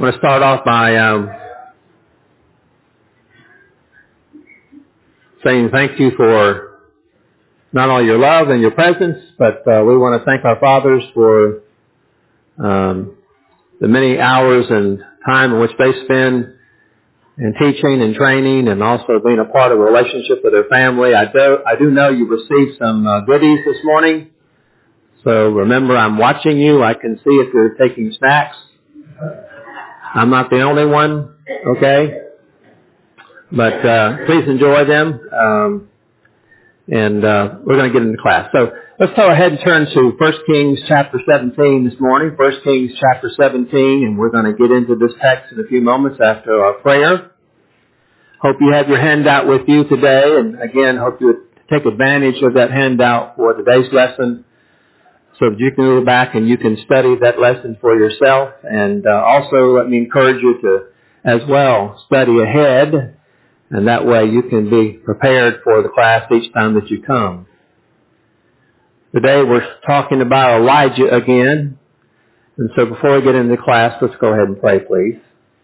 want to start off by saying thank you for not only your love and your presence, but we want to thank our fathers for the many hours and time in which they spend in teaching and training and also being a part of a relationship with their family. I do know you received some goodies this morning. So remember, I'm watching you. I can see if you're taking snacks. I'm not the only one, okay? But please enjoy them. And we're going to get into class. So let's go ahead and turn to 1 Kings chapter 17 this morning. 1 Kings chapter 17, and we're going to get into this text in a few moments after our prayer. Hope you have your handout with you today, and again, hope you take advantage of that handout for today's lesson so that you can go back and you can study that lesson for yourself. And also let me encourage you to, as well, study ahead, and that way you can be prepared for the class each time that you come. Today we're talking about Elijah again. And so before we get into the class, let's go ahead and pray, please.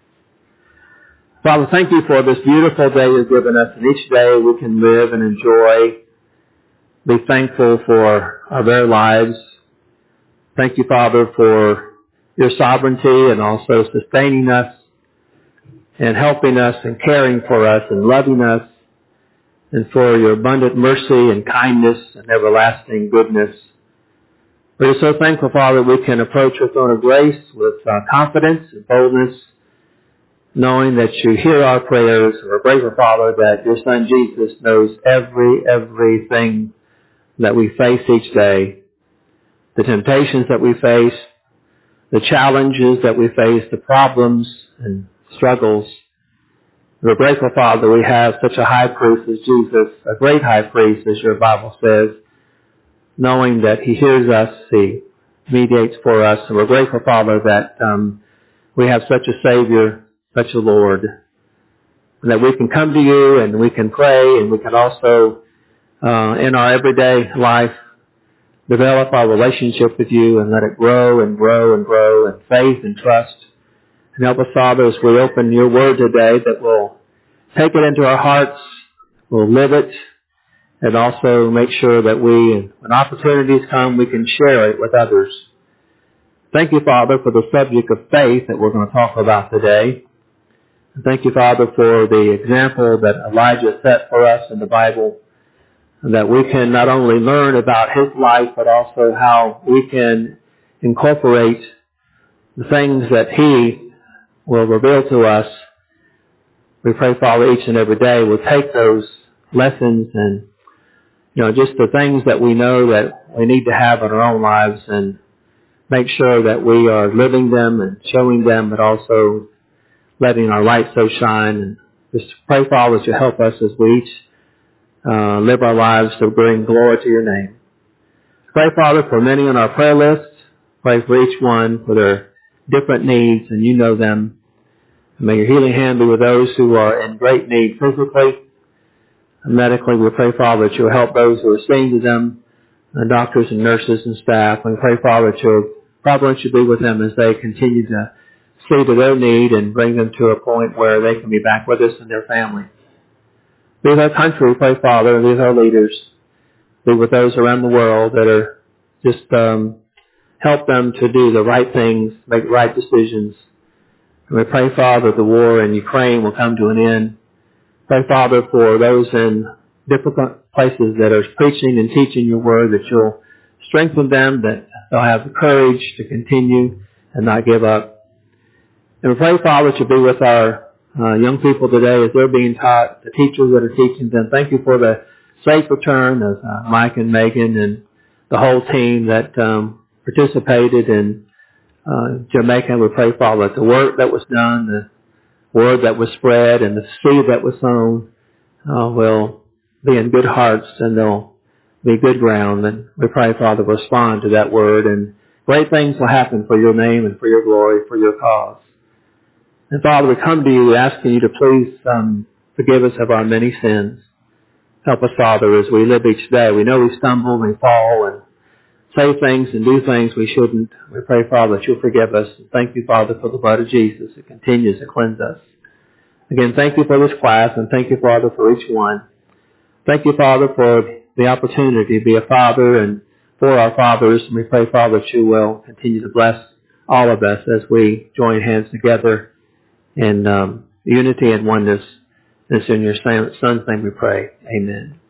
Father, thank you for this beautiful day you've given us, and each day we can live and enjoy. Be thankful for our very lives. Thank you, Father, for your sovereignty and also sustaining us and helping us and caring for us and loving us, and for your abundant mercy and kindness and everlasting goodness. We are so thankful, Father, we can approach your throne of grace with confidence and boldness, knowing that you hear our prayers. We're grateful, Father, that your Son Jesus knows everything that we face each day, the temptations that we face, the challenges that we face, the problems and struggles. We're grateful, Father, we have such a high priest as Jesus, a great high priest, as your Bible says, knowing that he hears us, he mediates for us. And we're grateful, Father, that we have such a Savior, such a Lord, and that we can come to you and we can pray, and we can also, in our everyday life, develop our relationship with you and let it grow and grow and grow in faith and trust. And help us, Father, as we open your word today, that we'll take it into our hearts, we'll live it, and also make sure that we, when opportunities come, we can share it with others. Thank you, Father, for the subject of faith that we're going to talk about today. And thank you, Father, for the example that Elijah set for us in the Bible, and that we can not only learn about his life, but also how we can incorporate the things that he will reveal to us. We pray, Father, each and every day we'll take those lessons and, just the things that we know that we need to have in our own lives, and make sure that we are living them and showing them, but also letting our light so shine. And just pray, Father, that you help us as we each live our lives to bring glory to your name. Pray, Father, for many on our prayer list. Pray for each one for their different needs, and you know them. May your healing hand be with those who are in great need physically and medically. We pray, Father, that you'll help those who are seeing to them, and doctors and nurses and staff. We pray, Father, that your providence should be with them as they continue to see to their need and bring them to a point where they can be back with us and their family. Be with our country, we pray, Father, and be with our leaders. Be with those around the world that are just help them to do the right things, make right decisions. And we pray, Father, the war in Ukraine will come to an end. Pray, Father, for those in difficult places that are preaching and teaching your word, that you'll strengthen them, that they'll have the courage to continue and not give up. And we pray, Father, to be with our young people today as they're being taught, the teachers that are teaching them. Thank you for the safe return of Mike and Megan and the whole team that participated in Jamaica. We pray, Father, that the work that was done, the word that was spread, and the seed that was sown will be in good hearts, and they'll be good ground. And we pray, Father, respond to that word, and great things will happen for your name and for your glory, for your cause. And Father, we come to you asking you to please forgive us of our many sins. Help us, Father, as we live each day. We know we stumble and we fall, and say things and do things we shouldn't. We pray, Father, that you'll forgive us. Thank you, Father, for the blood of Jesus that continues to cleanse us. Again, thank you for this class, and thank you, Father, for each one. Thank you, Father, for the opportunity to be a father and for our fathers. And we pray, Father, that you will continue to bless all of us as we join hands together in unity and oneness. And it's in your Son's name we pray. Amen.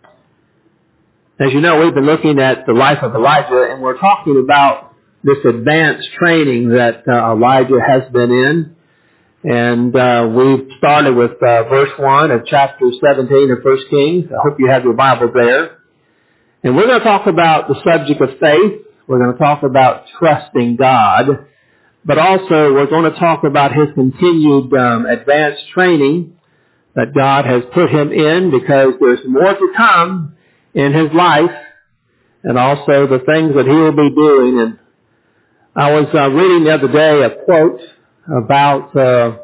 As you know, we've been looking at the life of Elijah, and we're talking about this advanced training that Elijah has been in. And we've started with verse 1 of chapter 17 of 1 Kings. I hope you have your Bible there. And we're going to talk about the subject of faith. We're going to talk about trusting God. But also we're going to talk about his continued advanced training that God has put him in, because there's more to come in his life, and also the things that he will be doing. And I was reading the other day a quote about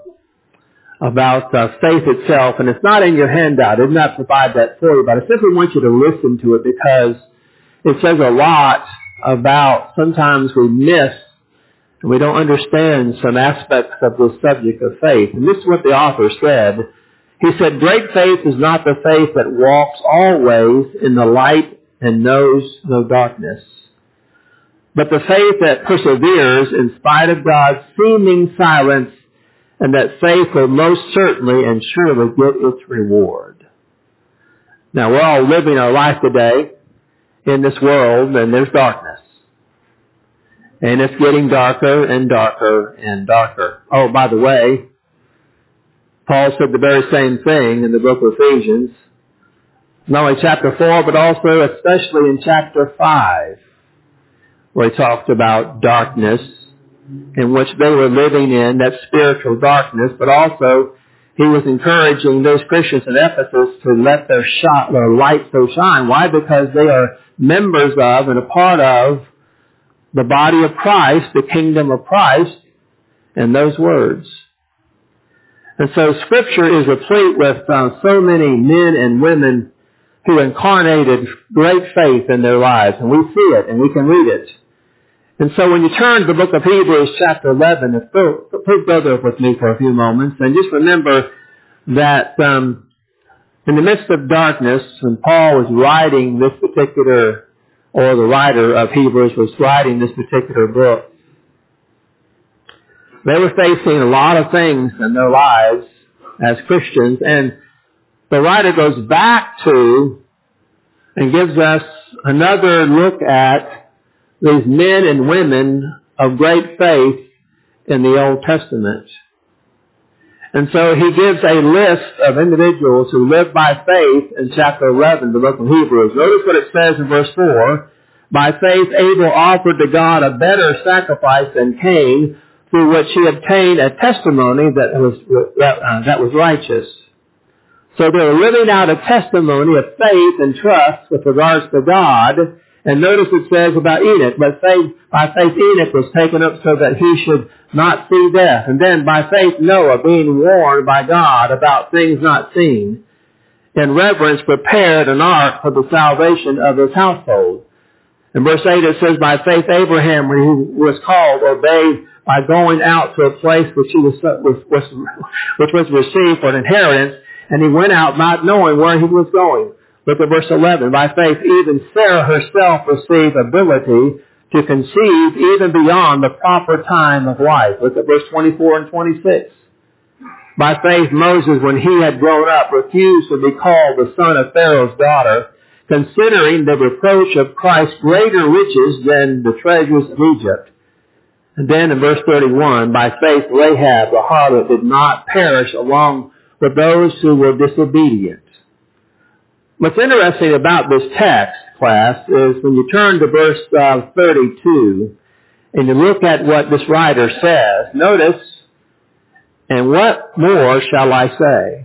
faith itself, and it's not in your handout. I did not provide that for you, but I simply want you to listen to it, because it says a lot about sometimes we miss and we don't understand some aspects of this subject of faith. And this is what the author said. He said, "Great faith is not the faith that walks always in the light and knows no darkness, but the faith that perseveres in spite of God's seeming silence, and that faith will most certainly and surely get its reward." Now, we're all living our life today in this world, and there's darkness. And it's getting darker and darker and darker. Oh, by the way, Paul said the very same thing in the book of Ephesians. Not only chapter 4, but also especially in chapter 5, where he talked about darkness in which they were living in, that spiritual darkness, but also he was encouraging those Christians in Ephesus to let their light so shine. Why? Because they are members of and a part of the body of Christ, the kingdom of Christ, and those words. And so Scripture is replete with so many men and women who incarnated great faith in their lives, and we see it and we can read it. And so when you turn to the book of Hebrews chapter 11, please go there with me for a few moments, and just remember that in the midst of darkness, when Paul was writing this particular, or the writer of Hebrews was writing this particular book, they were facing a lot of things in their lives as Christians, and the writer goes back to and gives us another look at these men and women of great faith in the Old Testament. And so he gives a list of individuals who live by faith in chapter 11, the book of Hebrews. Notice what it says in verse 4. "By faith Abel offered to God a better sacrifice than Cain, through which he obtained a testimony that was righteous." So they were living out a testimony of faith and trust with regards to God. And notice it says about Enoch, "But by faith Enoch was taken up so that he should not see death. And then by faith Noah, being warned by God about things not seen, in reverence prepared an ark for the salvation of his household." In verse 8 it says, "By faith Abraham, when he was called, obeyed by going out to a place which was received for an inheritance, and he went out not knowing where he was going." Look at verse 11. "By faith even Sarah herself received ability to conceive even beyond the proper time of life." Look at verse 24 and 26. "By faith Moses, when he had grown up, refused to be called the son of Pharaoh's daughter, considering the reproach of Christ greater riches than the treasures of Egypt." And then in verse 31, "By faith Rahab the harlot did not perish along with those who were disobedient." What's interesting about this text, class, is when you turn to verse 32 and you look at what this writer says, notice, "And what more shall I say?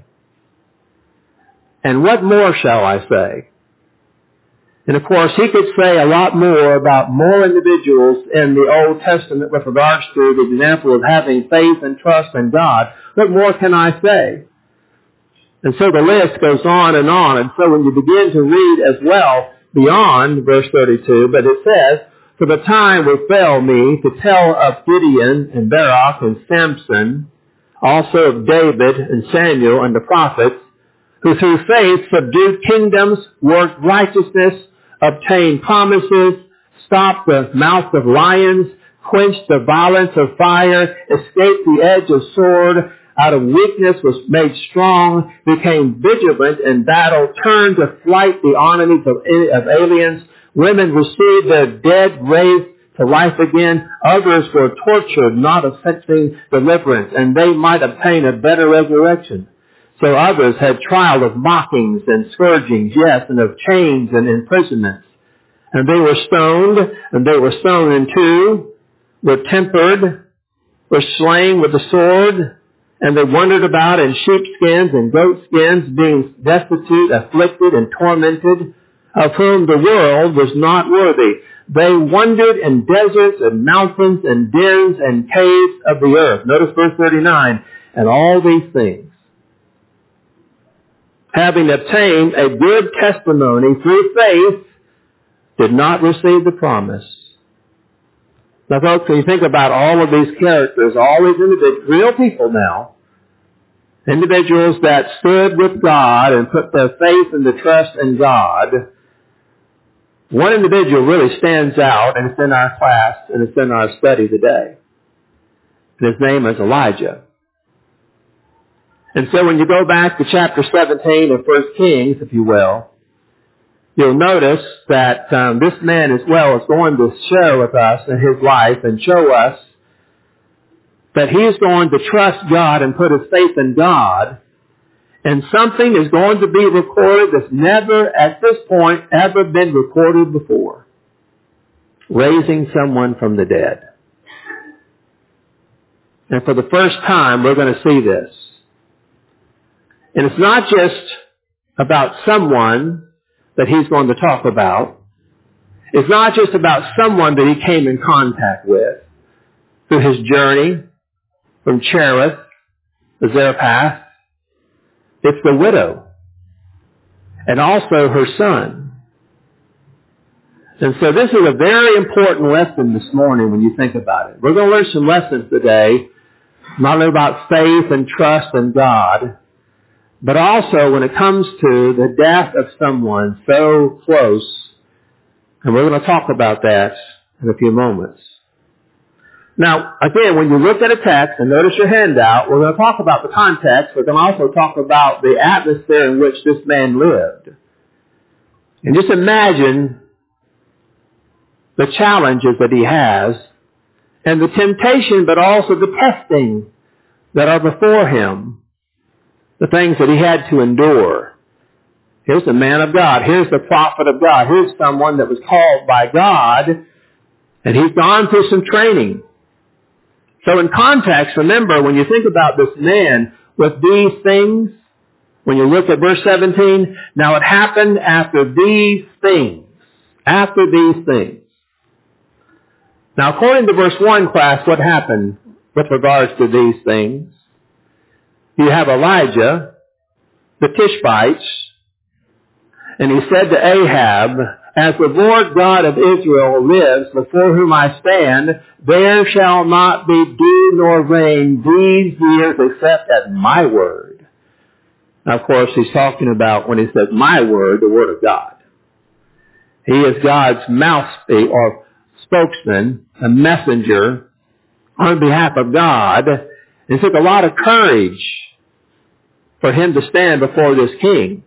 And what more shall I say?" And of course, he could say a lot more about more individuals in the Old Testament with regards to the example of having faith and trust in God. What more can I say? And so the list goes on. And so when you begin to read as well, beyond verse 32, but it says, "For the time will fail me to tell of Gideon and Barak and Samson, also of David and Samuel and the prophets, who through faith subdued kingdoms, worked righteousness, obtained promises, stopped the mouth of lions, quenched the violence of fire, escaped the edge of sword, out of weakness was made strong, became vigilant in battle, turned to flight the armies of aliens. Women received their dead raised to life again. Others were tortured, not effecting deliverance, and they might obtain a better resurrection. So others had trial of mockings and scourgings, yes, and of chains and imprisonments. And they were stoned, and they were sown in two, were tempered, were slain with the sword, and they wandered about in sheepskins and goatskins, being destitute, afflicted, and tormented, of whom the world was not worthy. They wandered in deserts and mountains and dens and caves of the earth. Notice verse 39. And all these things, having obtained a good testimony through faith, did not receive the promise. Now folks, when you think about all of these characters, all these individuals, real people now, individuals that stood with God and put their faith and the trust in God, one individual really stands out, and it's in our class, and it's in our study today. And his name is Elijah. And so when you go back to chapter 17 of 1 Kings, if you will, you'll notice that this man as well is going to share with us in his life and show us that he is going to trust God and put his faith in God, and something is going to be recorded that's never at this point ever been recorded before. Raising someone from the dead. And for the first time we're going to see this. And it's not just about someone that he's going to talk about. It's not just about someone that he came in contact with through his journey from Cherith to Zarephath. It's the widow and also her son. And so this is a very important lesson this morning when you think about it. We're going to learn some lessons today, not only about faith and trust in God, but also when it comes to the death of someone so close. And we're going to talk about that in a few moments. Now, again, when you look at a text and notice your handout, we're going to talk about the context. We're going to also talk about the atmosphere in which this man lived. And just imagine the challenges that he has and the temptation, but also the testing that are before him. The things that he had to endure. Here's the man of God. Here's the prophet of God. Here's someone that was called by God, and he's gone through some training. So in context, remember, when you think about this man with these things, when you look at verse 17, now it happened after these things. After these things. Now according to verse 1, class, what happened with regards to these things? You have Elijah, the Tishbites, and he said to Ahab, "As the Lord God of Israel lives, before whom I stand, there shall not be dew nor rain these years except at my word." Now, of course, he's talking about, when he says my word, the word of God. He is God's mouthpiece or spokesman, a messenger on behalf of God. It took a lot of courage for him to stand before this king,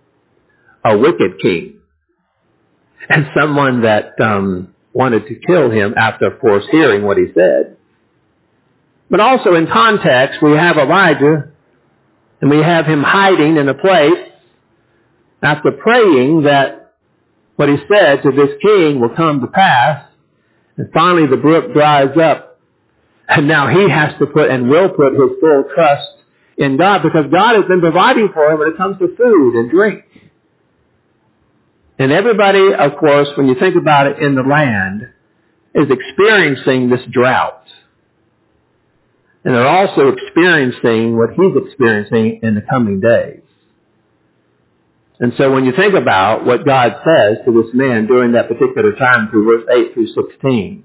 a wicked king, and someone that wanted to kill him after, of course, hearing what he said. But also in context, we have Elijah, and we have him hiding in a place after praying that what he said to this king will come to pass. And finally the brook dries up, and now he has to put and will put his full trust in God, because God has been providing for him when it comes to food and drink. And everybody, of course, when you think about it in the land, is experiencing this drought. And they're also experiencing what he's experiencing in the coming days. And so when you think about what God says to this man during that particular time through verse 8 through 16,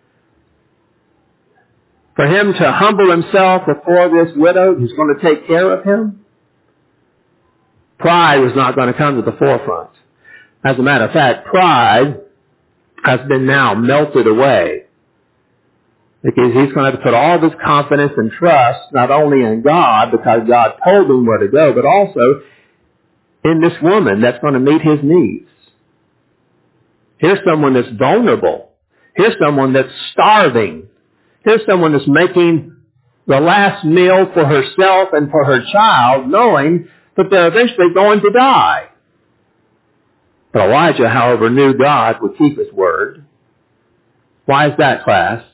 for him to humble himself before this widow who's going to take care of him, pride was not going to come to the forefront. As a matter of fact, pride has been now melted away, because he's going to have to put all of his confidence and trust not only in God, because God told him where to go, but also in this woman that's going to meet his needs. Here's someone that's vulnerable. Here's someone that's starving. Here's someone that's making the last meal for herself and for her child, knowing that they're eventually going to die. But Elijah, however, knew God would keep his word. Why is that, class?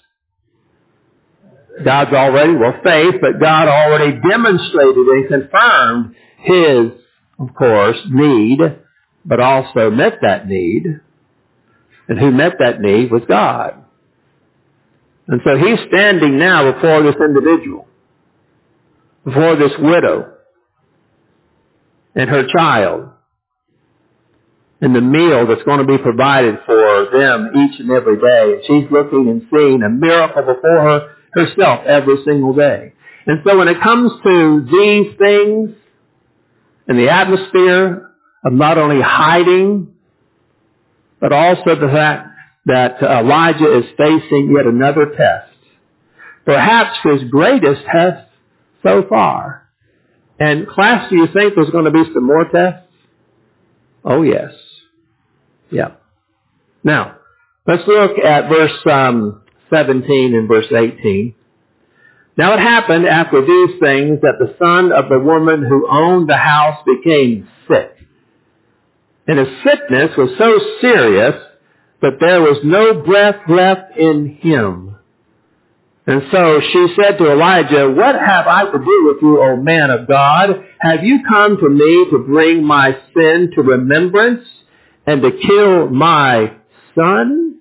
God's already, faith, but God already demonstrated and confirmed his, of course, need, but also met that need. And who met that need was God. And so he's standing now before this individual, before this widow and her child, and the meal that's going to be provided for them each and every day. And she's looking and seeing a miracle before her herself every single day. And so when it comes to these things, and the atmosphere of not only hiding, but also the fact that Elijah is facing yet another test. Perhaps his greatest test so far. And class, do you think there's going to be some more tests? Oh, yes. Yeah. Now, let's look at verse 17 and verse 18. Now it happened after these things that the son of the woman who owned the house became sick. And his sickness was so serious that there was no breath left in him. And so she said to Elijah, "What have I to do with you, O man of God? Have you come to me to bring my sin to remembrance and to kill my son?"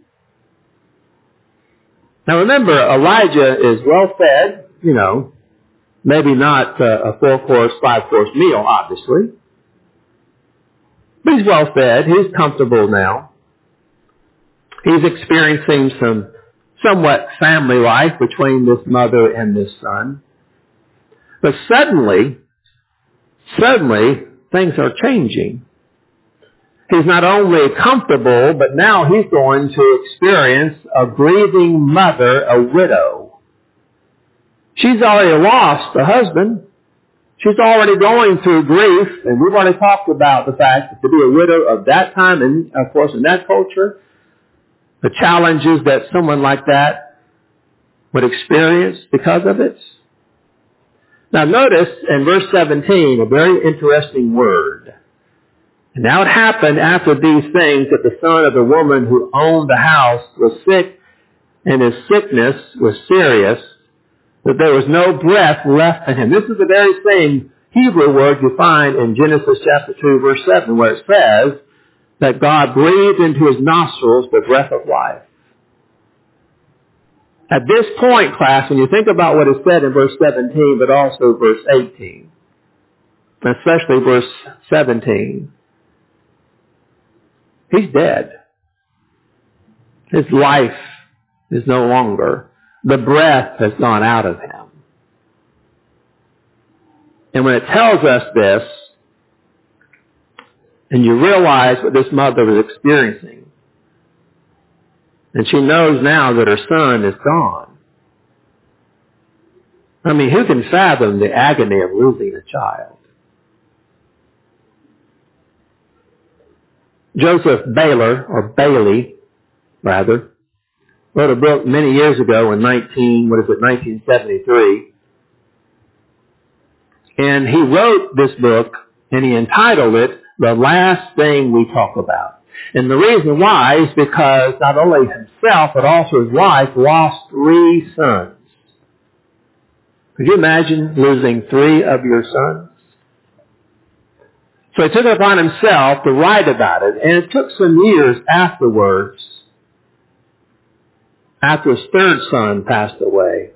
Now remember, Elijah is well fed, maybe not a 4-course, 5-course meal, obviously. But he's well fed. He's comfortable now. He's experiencing some somewhat family life between this mother and this son. But suddenly, things are changing. He's not only comfortable, but now he's going to experience a grieving mother, a widow. She's already lost a husband. She's already going through grief, and we've already talked about the fact that to be a widow of that time, and of course in that culture, the challenges that someone like that would experience because of it. Now notice in verse 17 a very interesting word. And now it happened after these things that the son of the woman who owned the house was sick, and his sickness was serious, that there was no breath left in him. This is the very same Hebrew word you find in Genesis chapter 2 verse 7, where it says that God breathed into his nostrils the breath of life. At this point, class, when you think about what is said in verse 17, but also verse 18, especially verse 17, he's dead. His life is no longer. The breath has gone out of him. And when it tells us this, and you realize what this mother was experiencing, and she knows now that her son is gone. I mean, who can fathom the agony of losing a child? Joseph Bailey, wrote a book many years ago in 1973. And he wrote this book, and he entitled it, "The Last Thing We Talk About." And the reason why is because not only himself, but also his wife lost 3 sons. Could you imagine losing 3 of your sons? So he took it upon himself to write about it, and it took some years afterwards, after his 3rd son passed away,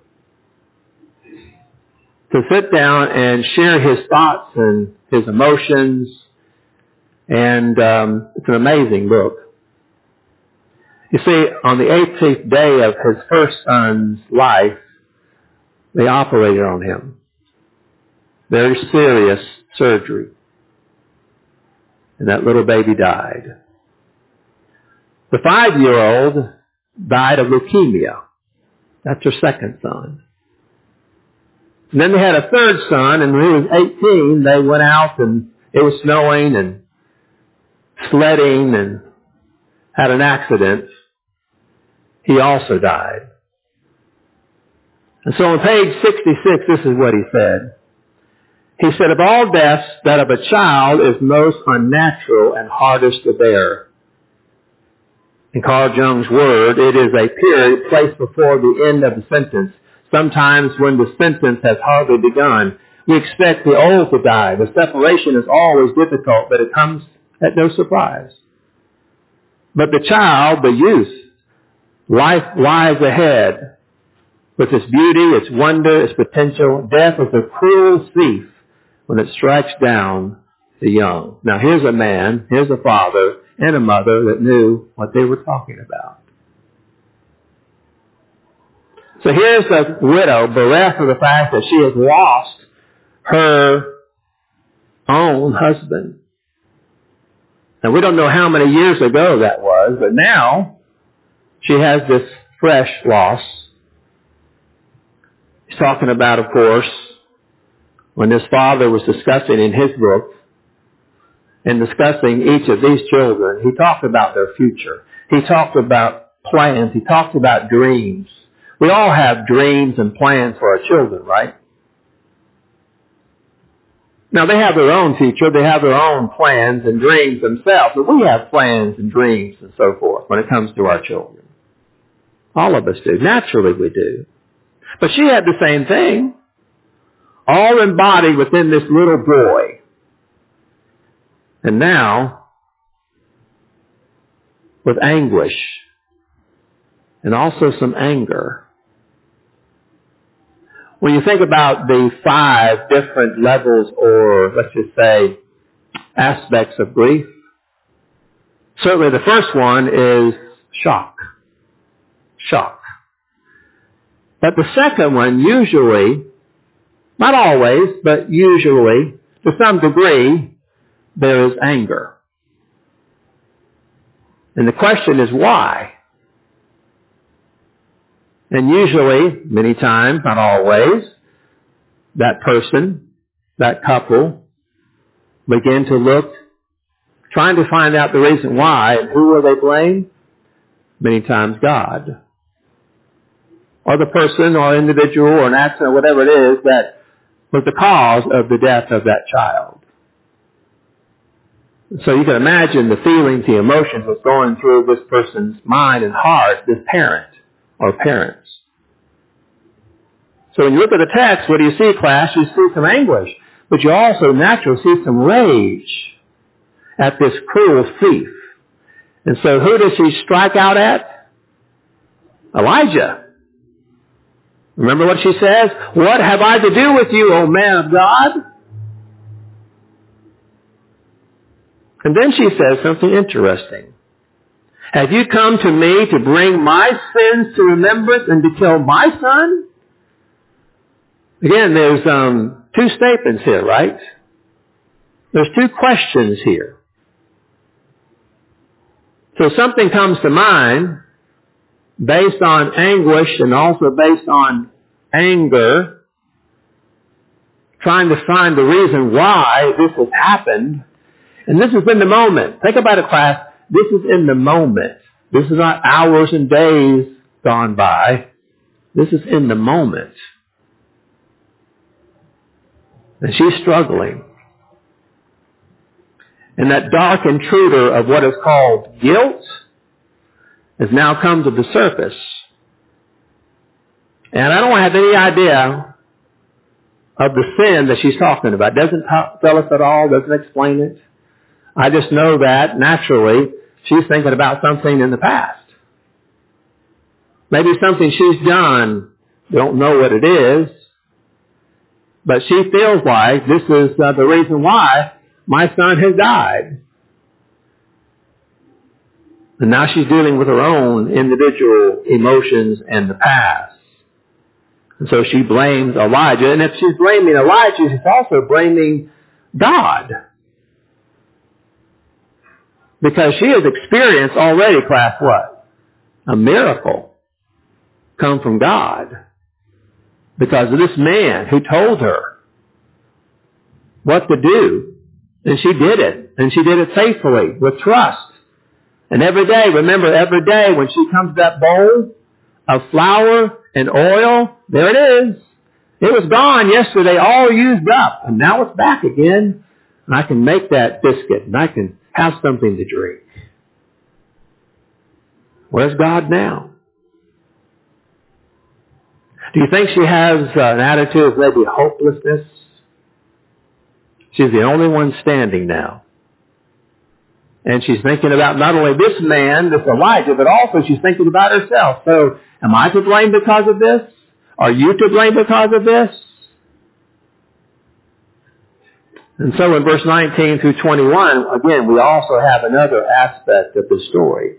to sit down and share his thoughts and his emotions And it's an amazing book. You see, on the 18th day of his first son's life, they operated on him. Very serious surgery. And that little baby died. The 5-year-old died of leukemia. That's her second son. And then they had a third son, and when he was 18, they went out and it was snowing and sledding and had an accident. He also died. And so on page 66, this is what he said. He said, of all deaths, that of a child is most unnatural and hardest to bear. In Carl Jung's word, it is a period placed before the end of the sentence. Sometimes when the sentence has hardly begun, we expect the old to die. The separation is always difficult, but it comes at no surprise. But the child, the youth, life lies ahead with its beauty, its wonder, its potential. Death is a cruel thief when it strikes down the young. Now here's a man, here's a father, and a mother that knew what they were talking about. So here's a widow bereft of the fact that she has lost her own husband. And we don't know how many years ago that was, but now she has this fresh loss. He's talking about, of course, when his father was discussing in his book and discussing each of these children, he talked about their future. He talked about plans. He talked about dreams. We all have dreams and plans for our children, right? Now, they have their own future. They have their own plans and dreams themselves. But we have plans and dreams and so forth when it comes to our children. All of us do. Naturally, we do. But she had the same thing. All embodied within this little boy. And now, with anguish and also some anger. When you think about the 5 different levels or, let's just say, aspects of grief, certainly the first one is shock. Shock. But the second one usually, not always, but usually, to some degree, there is anger. And the question is why? And usually, many times, not always, that person, that couple, begin to look, trying to find out the reason why, and who will they blame? Many times God. Or the person or individual or an accident or whatever it is that was the cause of the death of that child. So you can imagine the feelings, the emotions that's going through this person's mind and heart, this parent or parents. So when you look at the text, what do you see, class? You see some anguish. But you also naturally see some rage at this cruel thief. And so who does he strike out at? Elijah. Remember what she says? What have I to do with you, O man of God? And then she says something interesting. Have you come to me to bring my sins to remembrance and to kill my son? Again, there's 2 statements here, right? There's 2 questions here. So something comes to mind based on anguish and also based on anger, trying to find the reason why this has happened. And this is in the moment. Think about it, class. This is in the moment. This is not hours and days gone by. This is in the moment. And she's struggling. And that dark intruder of what is called guilt has now come to the surface. And I don't have any idea of the sin that she's talking about. Doesn't tell us at all, doesn't explain it. I just know that, naturally, she's thinking about something in the past. Maybe something she's done. We don't know what it is. But she feels like this is the reason why my son has died. And now she's dealing with her own individual emotions and the past. And so she blames Elijah. And if she's blaming Elijah, she's also blaming God. Because she has experienced already, class, what? A miracle come from God. Because of this man who told her what to do. And she did it. And she did it faithfully, with trust. And every day, remember, every day when she comes to that bowl of flour and oil, there it is. It was gone yesterday, all used up. And now it's back again. And I can make that biscuit. And I can have something to drink. Where's God now? Do you think she has an attitude of maybe hopelessness? She's the only one standing now. And she's thinking about not only this man, this Elijah, but also she's thinking about herself. So, am I to blame because of this? Are you to blame because of this? And so in verse 19 through 21, again, we also have another aspect of the story.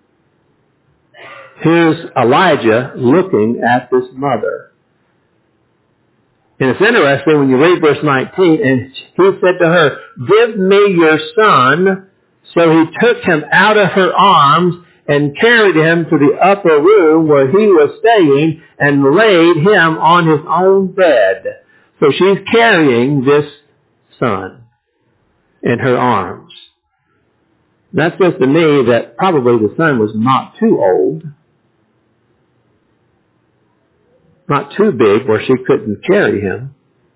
Here's Elijah looking at this mother. And it's interesting when you read verse 19, and he said to her, "Give me your son." So he took him out of her arms and carried him to the upper room where he was staying and laid him on his own bed. So she's carrying this son in her arms. That says to me that probably the son was not too old, not too big where she couldn't carry him.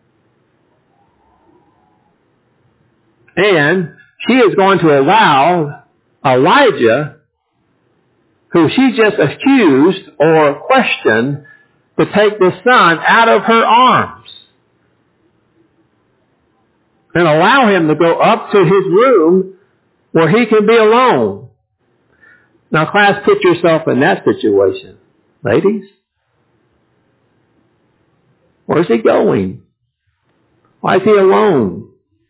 And she is going to allow Elijah, who she just accused or questioned, to take the son out of her arms and allow him to go up to his room where he can be alone. Now, class, put yourself in that situation. Ladies, where's he going? Why is he alone?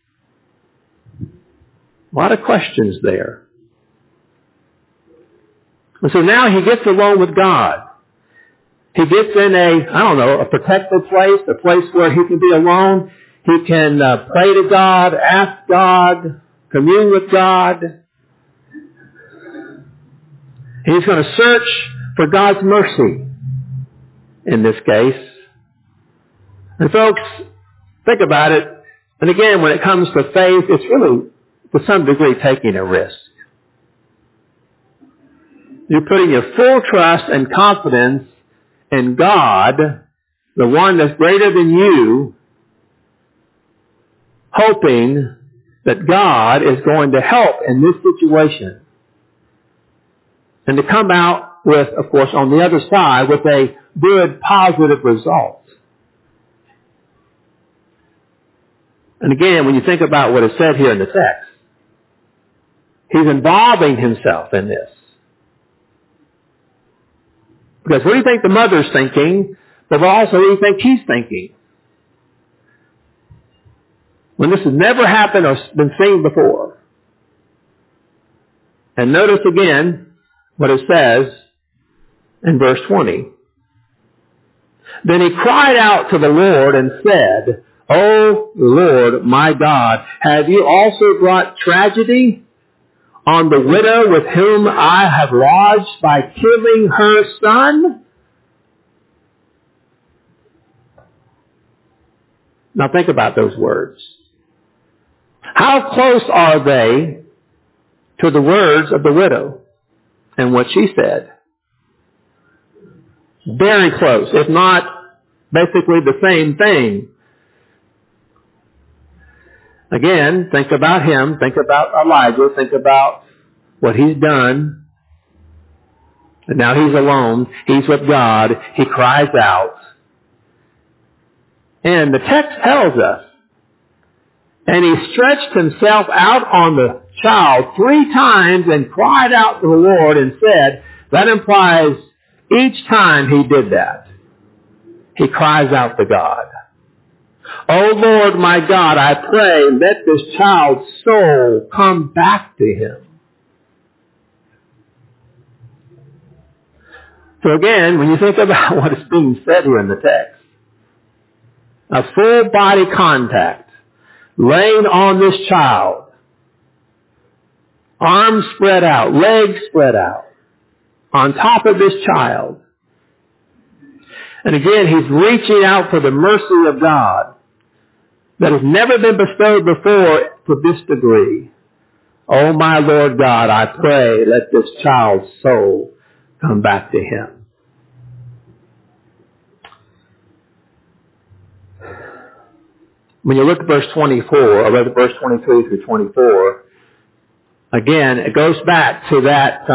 A lot of questions there. And so now he gets alone with God. He gets in a protected place, a place where he can be alone. He can pray to God, ask God, commune with God. He's going to search for God's mercy in this case. And folks, think about it. And again, when it comes to faith, it's really, to some degree, taking a risk. You're putting your full trust and confidence in God, the one that's greater than you, hoping that God is going to help in this situation. And to come out with, of course, on the other side, with a good, positive result. And again, when you think about what is said here in the text, he's involving himself in this. Because what do you think the mother's thinking, but also what do you think he's thinking? When this has never happened or been seen before. And notice again what it says in verse 20. Then he cried out to the Lord and said, "O Lord, my God, have you also brought tragedy on the widow with whom I have lodged by killing her son?" Now think about those words. How close are they to the words of the widow and what she said? Very close, if not basically the same thing. Again, think about him, think about Elijah, think about what he's done. And now he's alone, he's with God, he cries out. And the text tells us, and he stretched himself out on the child 3 times and cried out to the Lord and said, that implies each time he did that, he cries out to God. "O Lord my God, I pray, let this child's soul come back to him." So again, when you think about what is being said here in the text, a full body contact, laying on this child, arms spread out, legs spread out, on top of this child. And again, he's reaching out for the mercy of God that has never been bestowed before to this degree. Oh my Lord God, I pray, let this child's soul come back to him. When you look at verse 24, or rather verse 23 through 24, again, it goes back to that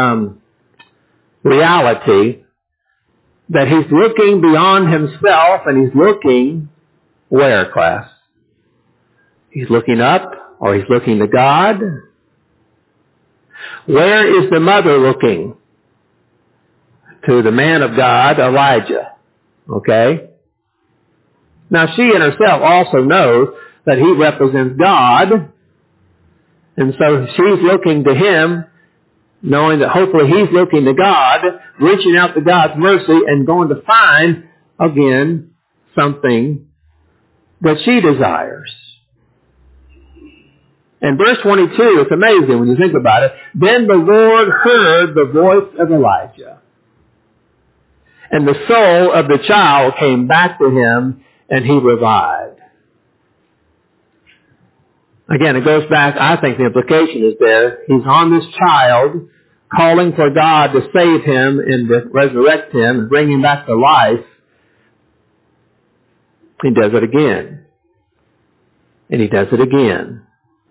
reality that he's looking beyond himself, and he's looking where, class? He's looking up, or he's looking to God. Where is the mother looking? To the man of God, Elijah. Okay? Now she in herself also knows that he represents God, and so she's looking to him, knowing that hopefully he's looking to God, reaching out to God's mercy, and going to find, again, something that she desires. And verse 22, it's amazing when you think about it. Then the Lord heard the voice of Elijah, and the soul of the child came back to him, and he revived. Again, it goes back, I think the implication is there. He's on this child, calling for God to save him and to resurrect him and bring him back to life. He does it again. And he does it again.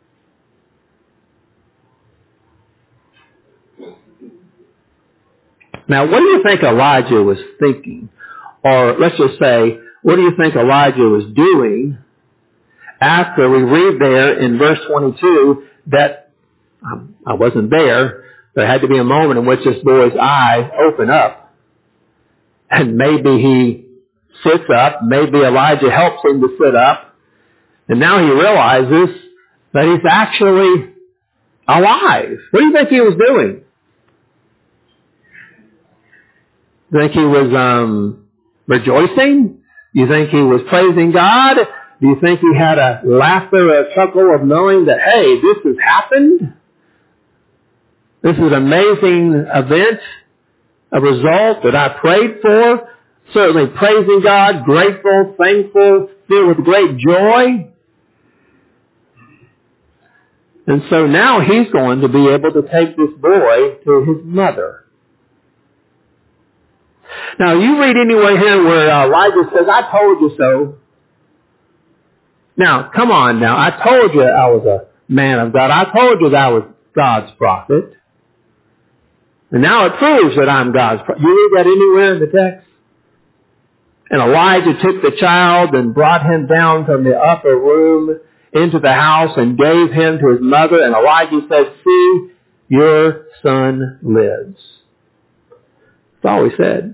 Now, what do you think Elijah was thinking? Or let's just say, what do you think Elijah was doing after we read there in verse 22 that, I wasn't there, there had to be a moment in which this boy's eyes open up. And maybe he sits up, maybe Elijah helps him to sit up, and now he realizes that he's actually alive. What do you think he was doing? Do you think he was rejoicing? Do you think he was praising God? Do you think he had a laughter, a chuckle of knowing that, hey, this has happened? This is an amazing event, a result that I prayed for. Certainly praising God, grateful, thankful, filled with great joy. And so now he's going to be able to take this boy to his mother. Now, you read anywhere here where Elijah says, I told you so. Now, come on now. I told you I was a man of God. I told you that I was God's prophet. And now it proves that I'm God's prophet. You read that anywhere in the text? And Elijah took the child and brought him down from the upper room into the house and gave him to his mother. And Elijah said, see, your son lives. That's all he said.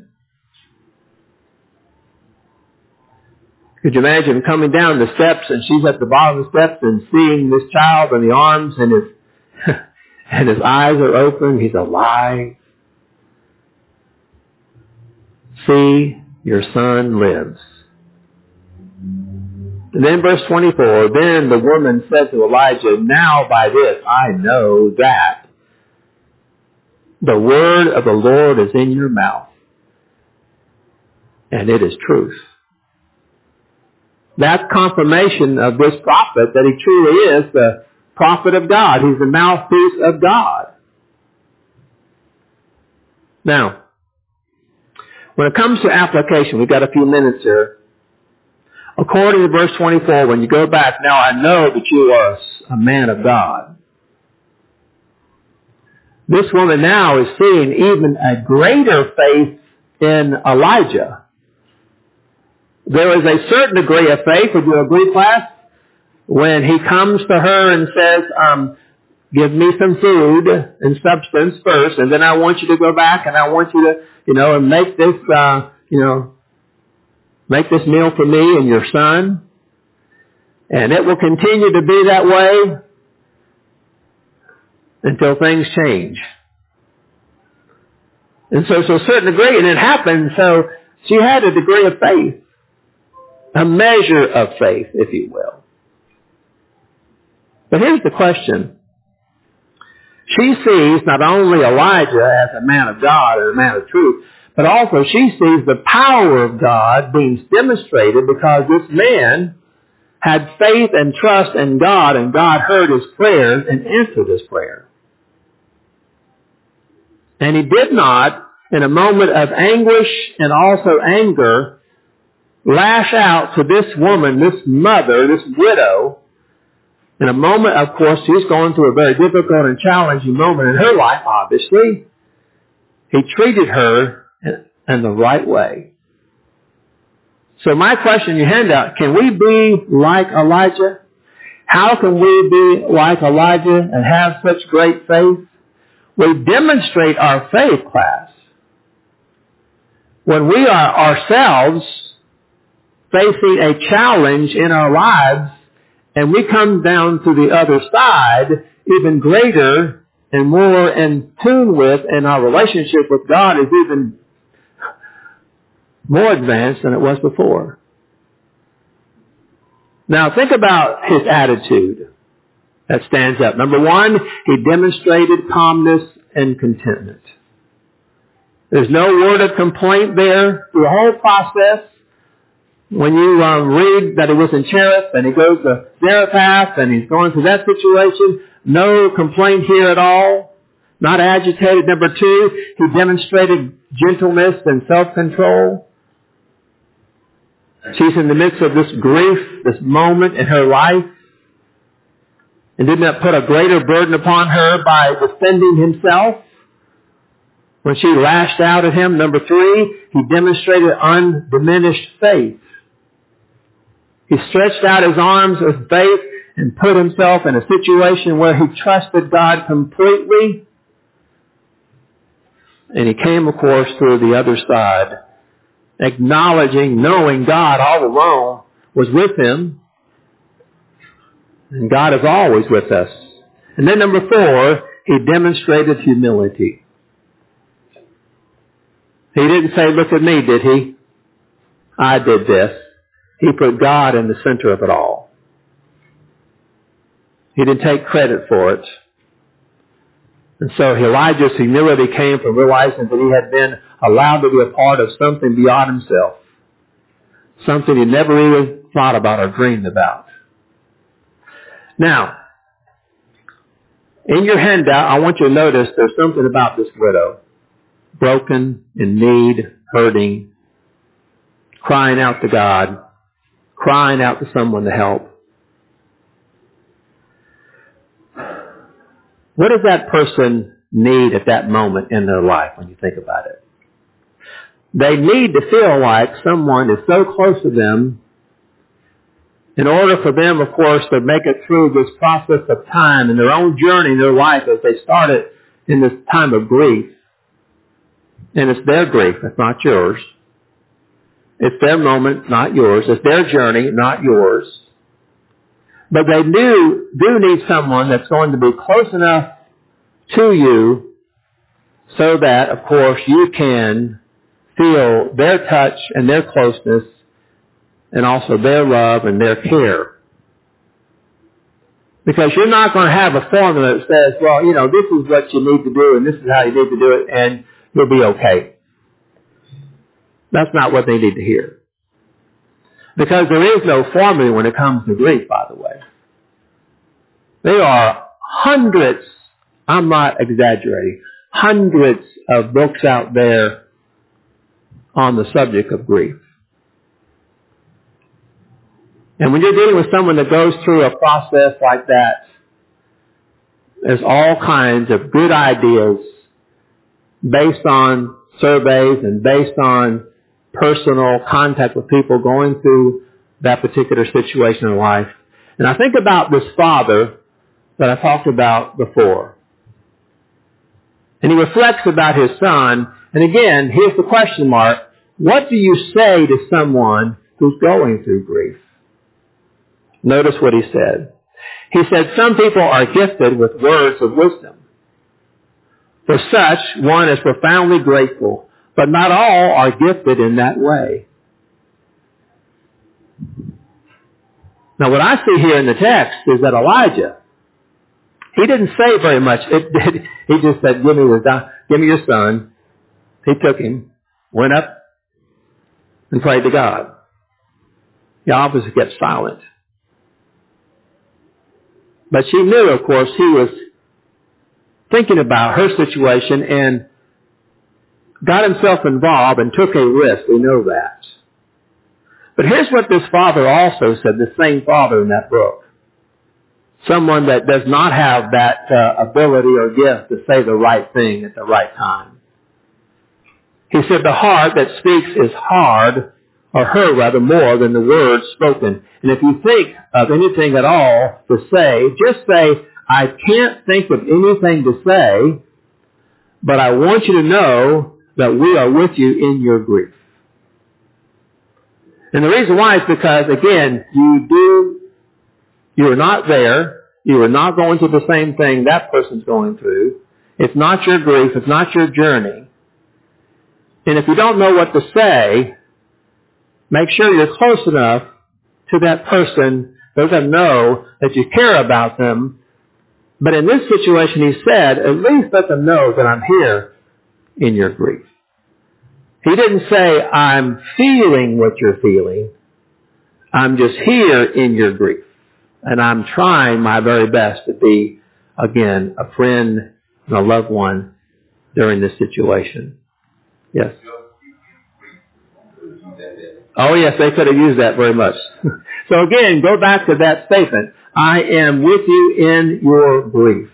Could you imagine coming down the steps and she's at the bottom of the steps and seeing this child in the arms and his eyes are open. He's alive. See, your son lives. And then verse 24, then the woman said to Elijah, now by this I know that the word of the Lord is in your mouth, and it is truth. That's confirmation of this prophet that he truly is the prophet of God. He's the mouthpiece of God. Now, when it comes to application, we've got a few minutes here. According to verse 24, when you go back, now I know that you are a man of God. This woman now is seeing even a greater faith in Elijah. There is a certain degree of faith, would you agree, class? When he comes to her and says, give me some food and substance first, and then I want you to go back and I want you to, and make this, make this meal for me and your son. And it will continue to be that way until things change. And so to a certain degree, and it happened, so she had a degree of faith. A measure of faith, if you will. But here's the question. She sees not only Elijah as a man of God and a man of truth, but also she sees the power of God being demonstrated because this man had faith and trust in God, and God heard his prayers and answered his prayer. And he did not, in a moment of anguish and also anger, lash out to this woman, this mother, this widow. In a moment, of course, she's going through a very difficult and challenging moment in her life, obviously. He treated her in the right way. So my question in your handout, can we be like Elijah? How can we be like Elijah and have such great faith? We demonstrate our faith, class, when we are ourselves facing a challenge in our lives and we come down to the other side even greater and more in tune with, and our relationship with God is even more advanced than it was before. Now think about his attitude that stands up. Number one, he demonstrated calmness and contentment. There's no word of complaint there through the whole process. When you read that he was in Cherith and he goes to Zarephath and he's going through that situation, no complaint here at all. Not agitated. Number two, he demonstrated gentleness and self-control. She's in the midst of this grief, this moment in her life. And did not put a greater burden upon her by defending himself when she lashed out at him. Number three, he demonstrated undiminished faith. He stretched out his arms of faith and put himself in a situation where he trusted God completely. And he came, of course, through the other side, acknowledging, knowing God all along was with him. And God is always with us. And then number four, he demonstrated humility. He didn't say, look at me, did he? I did this. He put God in the center of it all. He didn't take credit for it. And so Elijah's humility came from realizing that he had been allowed to be a part of something beyond himself. Something he never even thought about or dreamed about. Now, in your handout, I want you to notice there's something about this widow. Broken, in need, hurting, crying out to God, crying out to someone to help. What does that person need at that moment in their life when you think about it? They need to feel like someone is so close to them in order for them, of course, to make it through this process of time and their own journey in their life as they started in this time of grief. And it's their grief, it's not yours. It's their moment, not yours. It's their journey, not yours. But they do need someone that's going to be close enough to you so that, of course, you can feel their touch and their closeness and also their love and their care. Because you're not going to have a formula that says, well, this is what you need to do and this is how you need to do it and you'll be okay. That's not what they need to hear. Because there is no formula when it comes to grief, by the way. There are hundreds, I'm not exaggerating, hundreds of books out there on the subject of grief. And when you're dealing with someone that goes through a process like that, there's all kinds of good ideas based on surveys and based on personal contact with people going through that particular situation in life. And I think about this father that I talked about before. And he reflects about his son. And again, here's the question mark. What do you say to someone who's going through grief? Notice what he said. He said, some people are gifted with words of wisdom. For such, one is profoundly grateful, but not all are gifted in that way. Now what I see here in the text is that Elijah, he didn't say very much. He just said, give me your son. He took him, went up, and prayed to God. He obviously kept silent. But she knew, of course, he was thinking about her situation and got himself involved and took a risk. We know that. But here's what this father also said, the same father in that book. Someone that does not have that ability or gift to say the right thing at the right time. He said, the heart that speaks is hard, or her rather, more than the words spoken. And if you think of anything at all to say, just say, I can't think of anything to say, but I want you to know that we are with you in your grief. And the reason why is because, again, you are not there. You are not going through the same thing that person's going through. It's not your grief. It's not your journey. And if you don't know what to say, make sure you're close enough to that person, let them know that you care about them. But in this situation, he said, at least let them know that I'm here in your grief. He didn't say, I'm feeling what you're feeling. I'm just here in your grief. And I'm trying my very best to be, again, a friend and a loved one during this situation. Yes? Oh, yes, they could have used that very much. So again, go back to that statement. I am with you in your grief.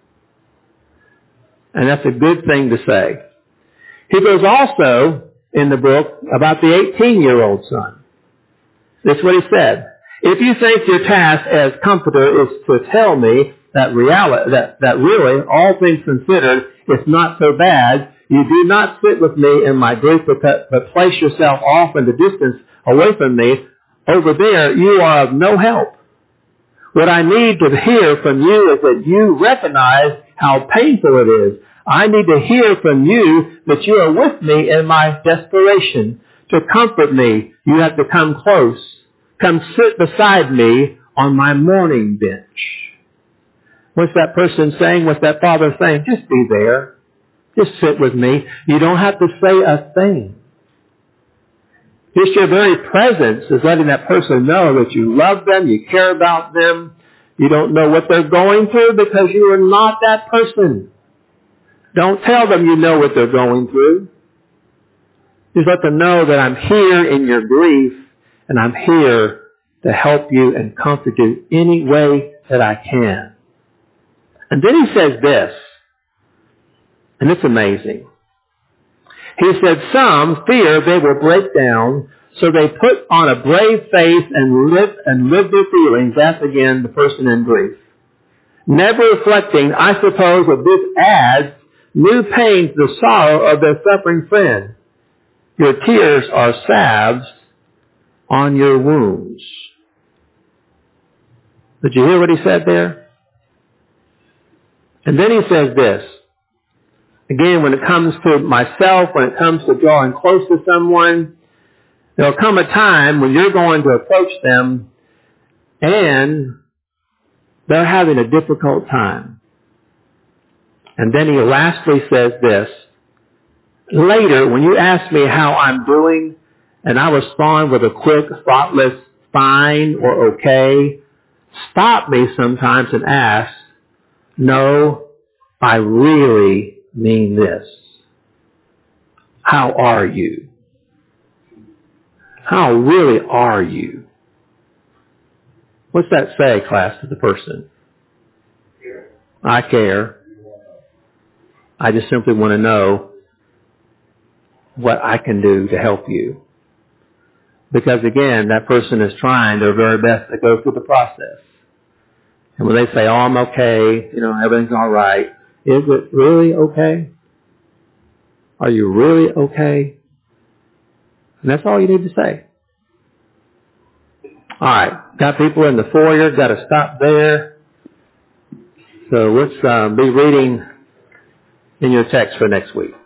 And that's a good thing to say. He goes also in the book about the 18-year-old son. This is what he said. If you think your task as comforter is to tell me that really, all things considered, it's not so bad, you do not sit with me in my grief, but place yourself off in the distance away from me. Over there, you are of no help. What I need to hear from you is that you recognize how painful it is. I need to hear from you that you are with me in my desperation. To comfort me, you have to come close. Come sit beside me on my mourning bench. What's that person saying? What's that father saying? Just be there. Just sit with me. You don't have to say a thing. Just your very presence is letting that person know that you love them, you care about them. You don't know what they're going through because you are not that person. Don't tell them you know what they're going through. Just let them know that I'm here in your grief and I'm here to help you and comfort you any way that I can. And then he says this, and it's amazing. He said, some fear they will break down, so they put on a brave face and live their feelings. That's again the person in grief. Never reflecting, I suppose, that this adds new pain to the sorrow of their suffering friend. Your tears are salves on your wounds. Did you hear what he said there? And then he says this. Again, when it comes to myself, when it comes to drawing close to someone, there'll come a time when you're going to approach them and they're having a difficult time. And then he lastly says this. Later, when you ask me how I'm doing, and I respond with a quick, thoughtless, fine or okay, stop me sometimes and ask, no, I really mean this. How are you? How really are you? What's that say, class, to the person? I care. I just simply want to know what I can do to help you. Because again, that person is trying their very best to go through the process. And when they say, oh, I'm okay, everything's all right, is it really okay? Are you really okay? And that's all you need to say. All right. Got people in the foyer. Got to stop there. So let's be reading in your text for next week?